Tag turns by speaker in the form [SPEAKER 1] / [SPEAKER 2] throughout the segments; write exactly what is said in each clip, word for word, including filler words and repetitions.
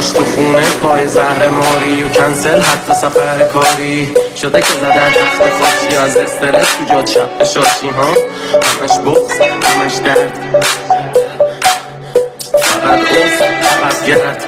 [SPEAKER 1] همش تو خونه پای زهر ماری و کنسل حتی سفر کاری شده که زدن تخت خاصی از استرس تو جاد شب شاشی ها همش بغض همش درد فقط اوف فقط گرد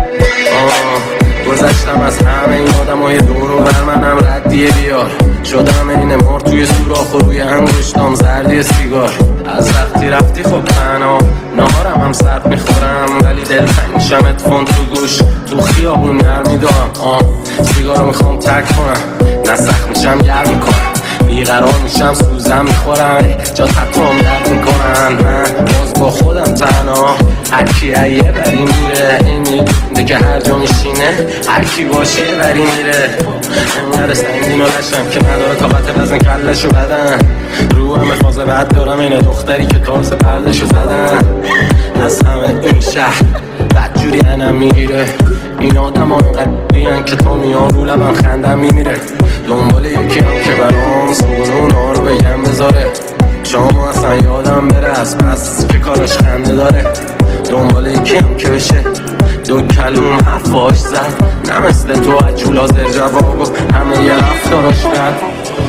[SPEAKER 1] گذشتم از همه این آدم های دور و بر منم ردیه بیار شدم این مار توی سوراخ و روی انگشتام زردی سیگار از وقتی رفتی خب تنها نهارم هم سرد میخورم ولی دلتنگ میشم اتفون تو گوش تو خیابون نرمی دارم آه سیگارو میخوام ترک کنم نسخ میشم گرم میکنم بیقرار میشم سوزم میخورم جا تطوام درد میکنن باز با خودم تنها هرکی ایه بری میره این میده که هر جا میشینه هرکی باشه بری میره انقدر سنگین و لشم که نداره طاقت وزن کلشو بدن رو همه فاز بد دارم اینه دختری که تازه پردشو زدن از همه این شهر بدجوری انم میگیره این آدم ها اینقدر که تا میان رو لبم خندم میمیره دنبال یکی هم که برام سونون ها رو بگم بذاره شما اصلا یادم بره از پس که کارش خنده داره دنبال یکی هم که بشه دو کلوم حرفاش زد نه مثل تو عجول حاضر جواب و همه یه رفتاراش کرد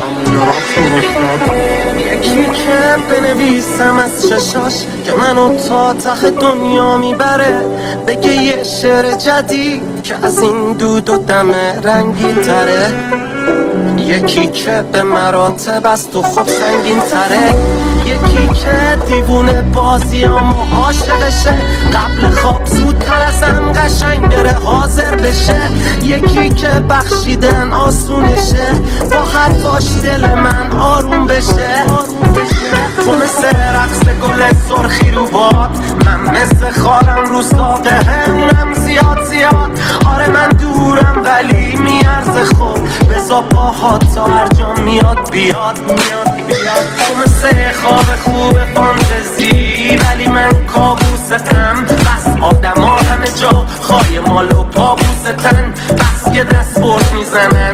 [SPEAKER 1] یکی که بنویسم از چشاش که منو تا ته دنیا میبره بگه یه شعر جدید که از این دود و دم رنگین تره یکی که به مراتب از تو خود سنگین تره یکی که دیوونه بازیام و عاشقشه قبل خواب زودتر ازم قشنگ بره حاضر بشه یکی که بخشیدن آسونشه با حرفاش دل من آروم بشه تو مثل رقص گل سرخی رو باد من مثل خالم رو ساقه همونم زیاد زیاد آره من دورم ولی میارزه خوب بزا باهات تا هر جا میاد بیاد میاد بیاد تو مثل خواب خوب فانتزی ولی من کابوستم بس آدم ها همه جا خواهی مال و پابوستن بس که دست برد میزنه